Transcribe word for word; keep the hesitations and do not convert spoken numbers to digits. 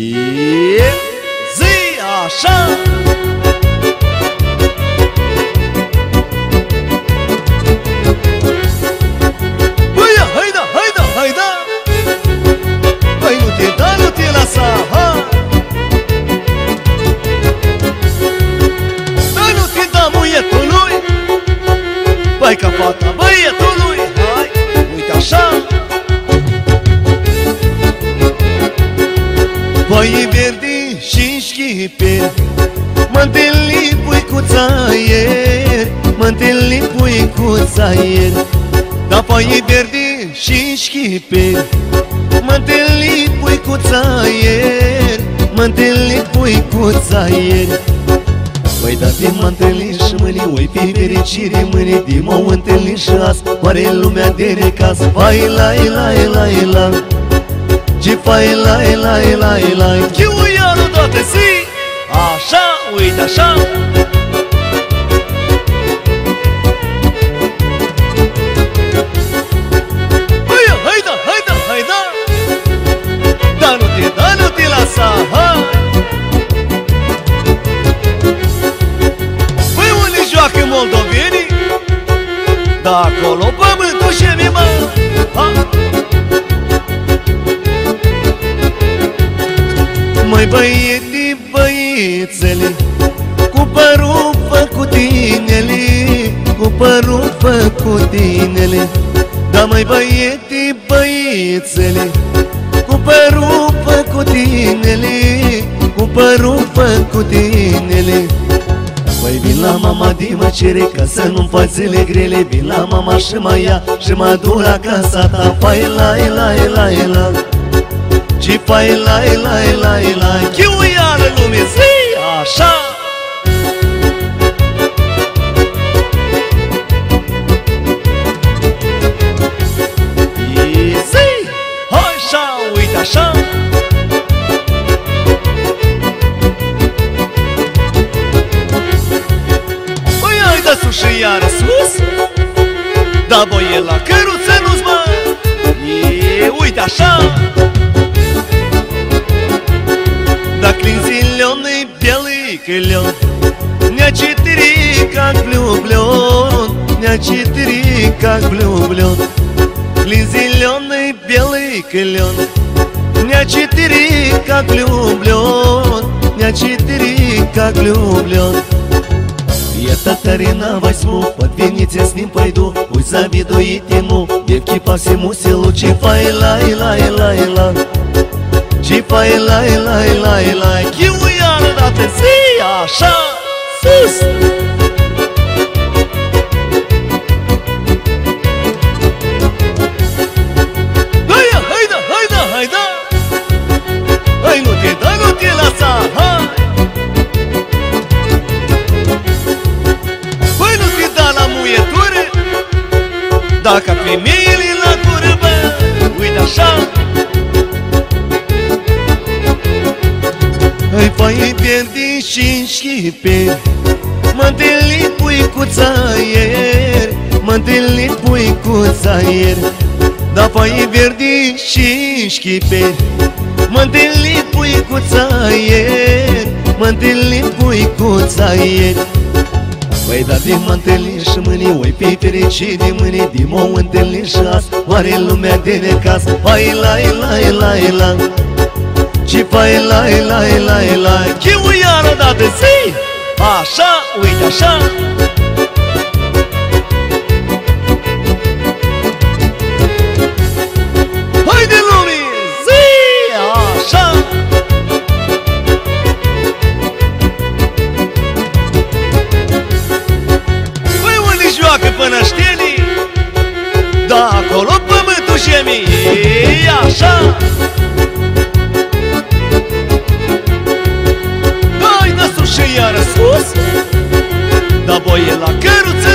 E zi așa. Băia, haida, haida, haida. Hai, nu te da, nu te lăsa, ha. Hai, nu te da muietului. Bai ca fata băietului. Hai, uite așa. Foaie verde și șchipe, mă întâlni puicuța ieri, mă întâlni puicuța ieri. Da, foaie verde și șchipe, mă întâlni puicuța ieri, mă întâlni puicuța ieri. Păi da, de mă întâlni și mâine, oi fi fericire mâine, de m-au întâlni și azi, oare lumea de necaz. Vai la la la la, ce fai la la la la, chiu iară toate zi. Așa, uite așa. Băia, haida, haida, haida. Da, nu te, da, nu te lăsa, hai. Păi unde joacă moldovenii? Da, acolo pământul și mima, ha. Măi băietii, băiețele, cu părul făcut inele, cu părul făcut inele. Da, măi băietii, băiețele, cu părul făcut inele, cu părul făcut inele. Măi vin la mama de mă cere ca să nu-mi faci zile grele, vin la mama și mă ia și mă duc la casa ta. Fai la la la la, ce fai la la la la, chiu iară lume zi așa. E zi, așa, uite așa. Băi, hai da sus și iară sus. Da, băie, la căruță nu-ți mă. E, uite așa. Да клин зеленый, белый клен, дня четыре как влюблен, дня четыре как влюблен. Клин зеленый, белый клен, дня четыре как влюблен, дня четыре как влюблен. Я татарина возьму, под Венеция с ним пойду, пусть завидует ему девки по всему селу. Чифай лай лай лай лай, ce fai la la la la, chiu iară dată zi așa sus. Băia, haida, haida, haida. Hai, nu te da, nu te lăsa, hai. Băi, nu te da la muietură, dacă femeile la gură, bă, uite așa. Hai, foaie verde și șchipe, mă întâlni puicuța ieri, mă întâlni puicuța ieri. Da, foaie verde și șchipe, mă întâlni puicuța ieri, mă întâlni puicuța ieri. Păi da, de mă întâlni și mâine, oi fi fericire mâine, de m-au întâlni și azi, oare lumea de necaz. Hai la la la la, ce fai la la la la, chiu iară dată zi așa, uite așa. Haide lume, zi așa. Păi unde joacă pănăștenii? Da, acolo pământul și mie, așa. Și iară sus, da, boie, la căruță